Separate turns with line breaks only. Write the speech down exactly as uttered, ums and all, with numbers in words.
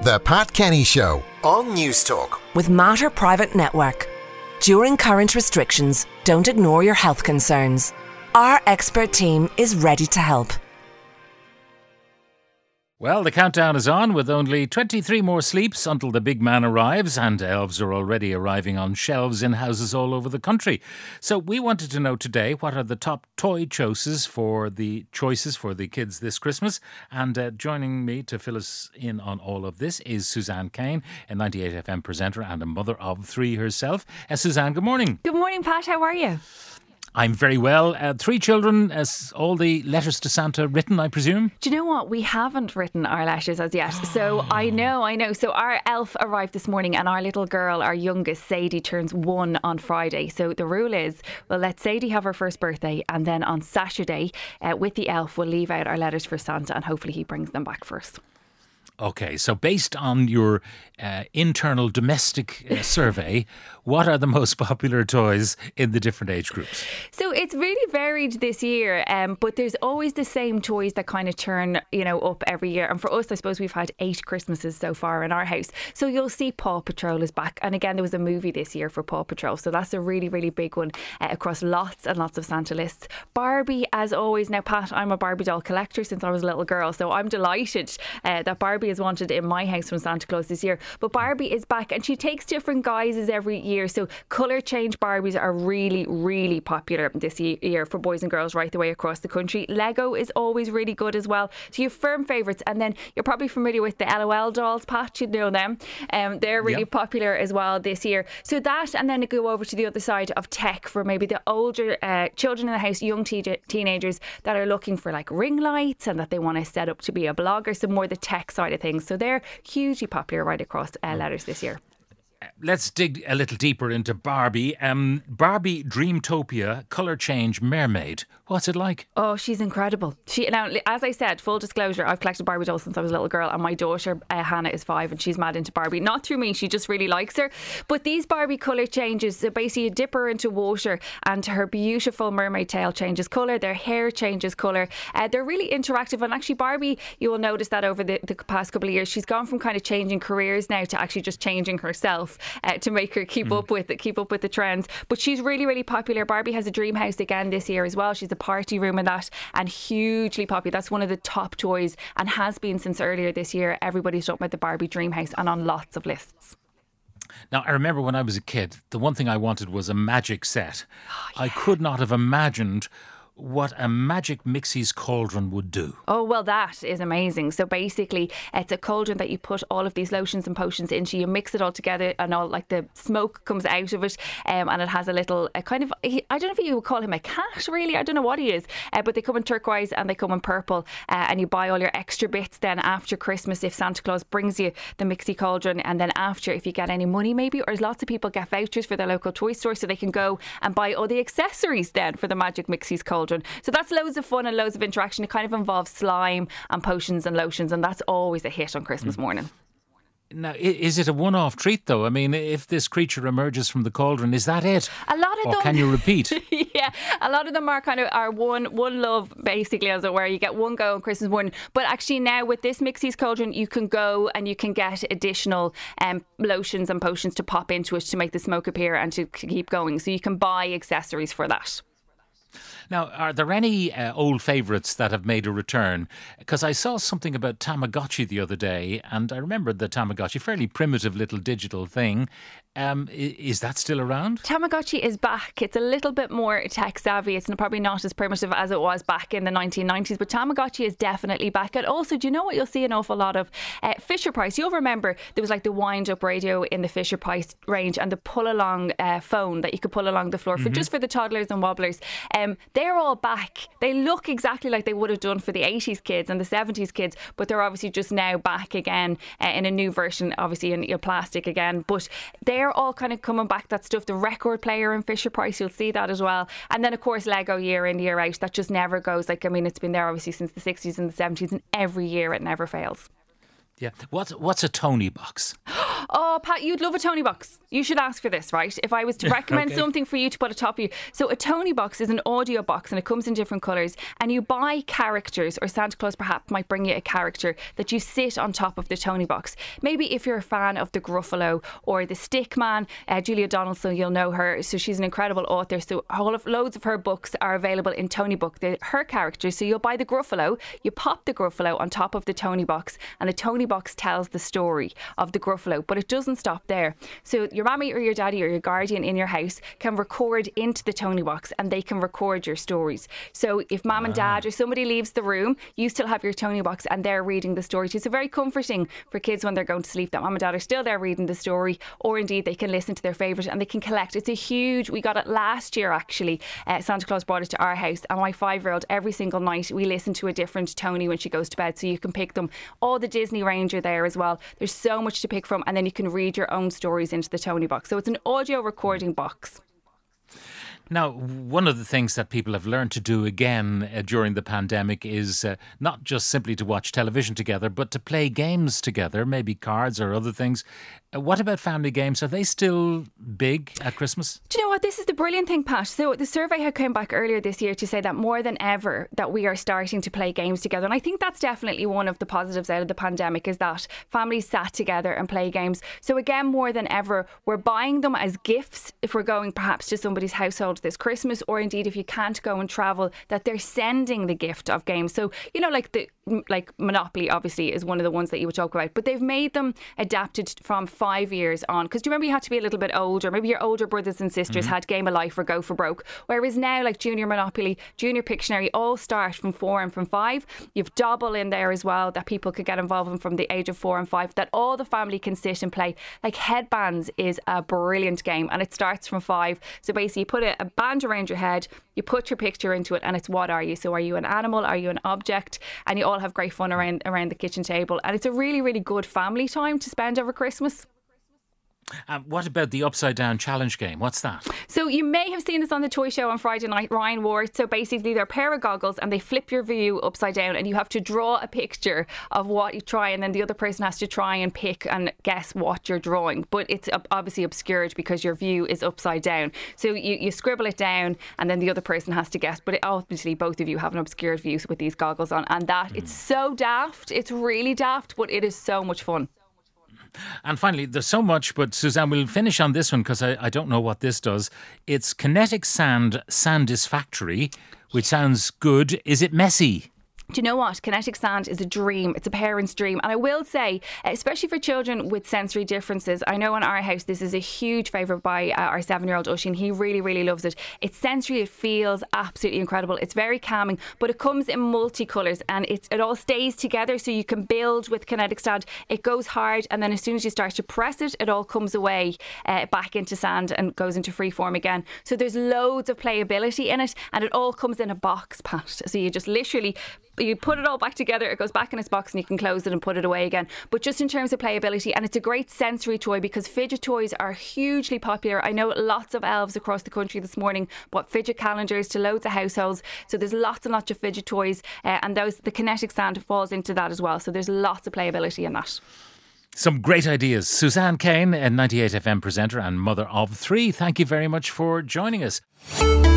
The Pat Kenny Show on News Talk.
With Mater Private Network. During current restrictions, don't ignore your health concerns. Our expert team is ready to help.
Well, the countdown is on with only twenty-three more sleeps until the big man arrives, and elves are already arriving on shelves in houses all over the country. So we wanted to know today, what are the top toy choices for the choices for the kids this Christmas? And uh, joining me to fill us in on all of this is Suzanne Kane, a ninety-eight F M presenter and a mother of three herself. Uh, Suzanne, good morning.
Good morning, Pat. How are you?
I'm very well. Uh, three children, as all the letters to Santa written, I presume?
Do you know what? We haven't written our letters as yet. So I know, I know. So our elf arrived this morning and our little girl, our youngest, Sadie, turns one on Friday. So the rule is, we'll let Sadie have her first birthday, and then on Saturday, uh, with the elf, we'll leave out our letters for Santa, and hopefully he brings them back first.
Okay, so based on your uh, internal domestic uh, survey, what are the most popular toys in the different age groups?
So it's really varied this year, um, but there's always the same toys that kind of turn, you know, up every year. And for us, I suppose we've had eight Christmases so far in our house. So you'll see Paw Patrol is back. And again, there was a movie this year for Paw Patrol. So that's a really, really big one uh, across lots and lots of Santa lists. Barbie, as always. Now, Pat, I'm a Barbie doll collector since I was a little girl. So I'm delighted uh, that Barbie is wanted in my house from Santa Claus this year. But Barbie is back and she takes different guises every year. So colour change Barbies are really, really popular this year for boys and girls right the way across the country. Lego is always really good as well. So you have firm favourites, and then you're probably familiar with the L O L dolls, Pat, you know them. Um, they're really yep. popular as well this year. So that, and then go over to the other side of tech for maybe the older uh, children in the house, young te- teenagers that are looking for like ring lights and that they want to set up to be a blogger. So more the tech side of things. So they're hugely popular right across uh, letters this year.
Let's dig a little deeper into Barbie. Um, Barbie Dreamtopia Colour Change Mermaid. What's it like?
Oh, she's incredible. She now, as I said, full disclosure, I've collected Barbie dolls since I was a little girl, and my daughter uh, Hannah is five, and she's mad into Barbie. Not through me, she just really likes her. But these Barbie colour changes, so basically you dip her into water, and her beautiful mermaid tail changes colour. Their hair changes colour. Uh, they're really interactive, and actually Barbie, you will notice that over the, the past couple of years, she's gone from kind of changing careers now to actually just changing herself. Uh, to make her keep mm. up with it, keep up with the trends. But she's really, really popular. Barbie has a dream house again this year as well. She's a party room in that, and hugely popular. That's one of the top toys and has been since earlier this year. Everybody's talking about the Barbie dream house and on lots of lists.
Now, I remember when I was a kid, the one thing I wanted was a magic set. Oh, yeah. I could not have imagined what a Magic Mixie's cauldron would do.
Oh, well, that is amazing. So basically, it's a cauldron that you put all of these lotions and potions into. You mix it all together, and all like the smoke comes out of it, um, and it has a little a kind of, I don't know if you would call him a cat, really. I don't know what he is, uh, but they come in turquoise and they come in purple, uh, and you buy all your extra bits then after Christmas if Santa Claus brings you the Mixie cauldron, and then after, if you get any money maybe, or lots of people get vouchers for their local toy store, so they can go and buy all the accessories then for the Magic Mixie's cauldron. So that's loads of fun and loads of interaction. It kind of involves slime and potions and lotions, and that's always a hit on Christmas morning.
Now, is it a one-off treat, though? I mean, if this creature emerges from the cauldron, is that it?
A lot of
or
them.
Can you repeat?
Yeah, a lot of them are kind of are one one love, basically, as it were. You get one go on Christmas morning. But actually now with this Mixie's cauldron, you can go and you can get additional um, lotions and potions to pop into it to make the smoke appear and to keep going. So you can buy accessories for that.
Now, are there any uh, old favourites that have made a return? Because I saw something about Tamagotchi the other day, and I remembered the Tamagotchi, fairly primitive little digital thing. Um, is that still around?
Tamagotchi is back. It's a little bit more tech savvy. It's probably not as primitive as it was back in the nineteen nineties, but Tamagotchi is definitely back. And also, do you know what you'll see an awful lot of? Uh, Fisher Price. You'll remember there was like the wind-up radio in the Fisher Price range and the pull-along uh, phone that you could pull along the floor for mm-hmm. just for the toddlers and wobblers. Um, they're all back. They look exactly like they would have done for the eighties kids and the seventies kids, but they're obviously just now back again uh, in a new version, obviously in you know, plastic again. But they're all kind of coming back, that stuff. The record player in Fisher Price, you'll see that as well. And then of course Lego year in year out, that just never goes. Like, I mean, it's been there obviously since the sixties and the seventies, and every year it never fails.
Yeah. What's, what's a Tony box?
Oh, Pat, you'd love a Tony box. You should ask for this, right? If I was to recommend
Okay.
something for you to put atop of you. So a Tony box is an audio box and it comes in different colours, and you buy characters, or Santa Claus perhaps might bring you a character that you sit on top of the Tony box. Maybe if you're a fan of the Gruffalo or the Stickman, uh, Julia Donaldson, you'll know her. So she's an incredible author. So all of loads of her books are available in Tony Book. They're her characters. So you'll buy the Gruffalo, you pop the Gruffalo on top of the Tony box, and the Tony box tells the story of the Gruffalo. But it doesn't stop there. So your mommy or your daddy or your guardian in your house can record into the Tony box, and they can record your stories. So if mum and dad or somebody leaves the room, you still have your Tony box and they're reading the story too. So very comforting for kids when they're going to sleep that mum and dad are still there reading the story, or indeed they can listen to their favourite and they can collect. It's a huge, we got it last year actually. Uh, Santa Claus brought it to our house, and my five-year-old, every single night we listen to a different Tony when she goes to bed, so you can pick them. All the Disney range are there as well. There's so much to pick from, and then you can read your own stories into the Tony box. So it's an audio recording box.
Now, one of the things that people have learned to do again uh, during the pandemic is uh, not just simply to watch television together, but to play games together, maybe cards or other things. Uh, what about family games? Are they still big at Christmas?
Do you know what? This is the brilliant thing, Pat. So the survey had come back earlier this year to say that more than ever that we are starting to play games together. And I think that's definitely one of the positives out of the pandemic, is that families sat together and play games. So again, more than ever, we're buying them as gifts if we're going perhaps to somebody's household this Christmas, or indeed if you can't go and travel, that they're sending the gift of games. So, you know, like the like Monopoly obviously is one of the ones that you would talk about, but they've made them adapted from five years on, because do you remember you had to be a little bit older, maybe your older brothers and sisters mm-hmm. had Game of Life or Go for Broke, whereas now like Junior Monopoly, Junior Pictionary all start from four and from five. You've Double in there as well that people could get involved in from the age of four and five, that all the family can sit and play. Like Headbands is a brilliant game and it starts from five. So basically you put a, a band around your head, you put your picture into it, and it's what are you? So are you an animal? Are you an object? And you all have great fun around around the kitchen table, and it's a really really good family time to spend over Christmas.
Um, what about the upside down challenge game? What's that?
So you may have seen this on the toy show on Friday night. Ryan wore it. So basically they're a pair of goggles and they flip your view upside down, and you have to draw a picture of what you try, and then the other person has to try and pick and guess what you're drawing. But it's obviously obscured because your view is upside down. So you, you scribble it down and then the other person has to guess. But it, obviously both of you have an obscured view with these goggles on, and that mm. it's so daft. It's really daft, but it is so much fun.
And finally, there's so much, but Suzanne, we'll finish on this one because I, I don't know what this does. It's Kinetic Sand Sandisfactory, which sounds good. Is it messy?
Do you know what? Kinetic sand is a dream. It's a parent's dream. And I will say, especially for children with sensory differences, I know in our house this is a huge favourite by uh, our seven-year-old Oisin. He really, really loves it. It's sensory. It feels absolutely incredible. It's very calming, but it comes in multicolours and it, it all stays together, so you can build with kinetic sand. It goes hard, and then as soon as you start to press it, it all comes away uh, back into sand and goes into free form again. So there's loads of playability in it, and it all comes in a box, Pat. So you just literally... you put it all back together, it goes back in its box, and you can close it and put it away again. But just in terms of playability, and it's a great sensory toy because fidget toys are hugely popular. I know lots of elves across the country this morning bought fidget calendars to loads of households, so there's lots and lots of fidget toys, uh, and those the kinetic sand falls into that as well, so there's lots of playability in that.
Some great ideas. Suzanne Kane, a ninety-eight F M presenter and mother of three, thank you very much for joining us.